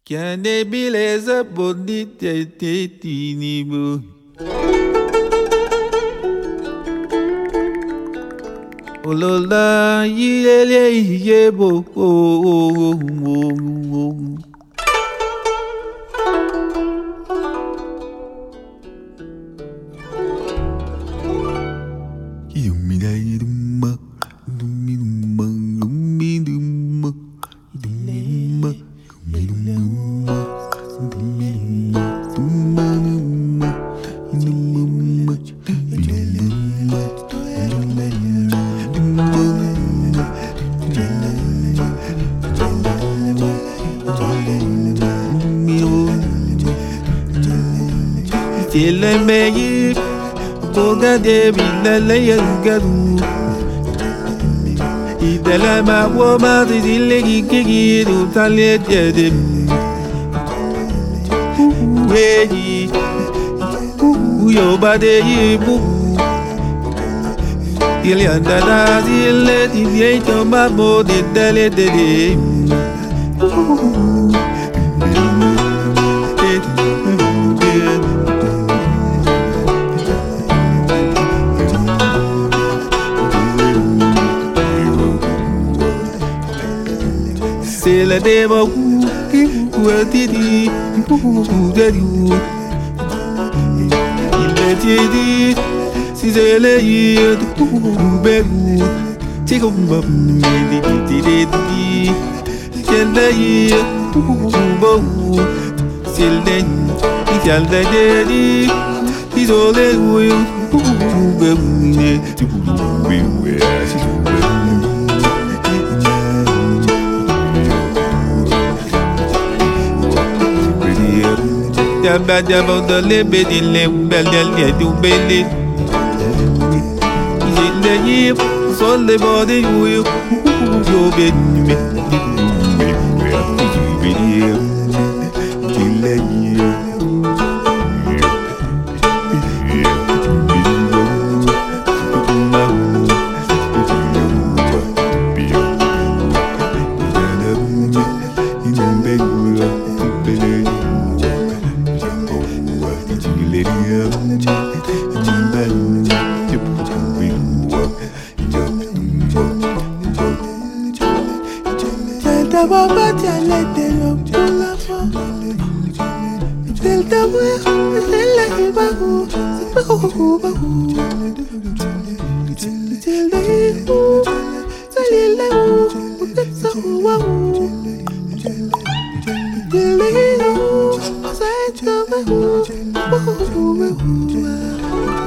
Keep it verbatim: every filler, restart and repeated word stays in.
Kende bileza bonite tetini bo. Olola yele yebo oh oh oh. Tile meyi boga de bilale yagaru idala ma wo ma dile gigi du tale de weyi yo bade yibu ile andada dile di vie to ma mo de dale de de c'est la démo qui vous dit dit vous dit il est dit si c'est le yeux vous bébou c'est comme bah dit dit dit dit c'est le yeux vous beau c'est le il y a le dit isolé vous vous bébou tu vous bébou Jabba jabba de lebe di le belle le du belle. Il le yip so le body you you be me. Baba tiale de lo la fa del tabu del la babu babu babu del de u del la u sa wa u del de u sa ta ba u babu babu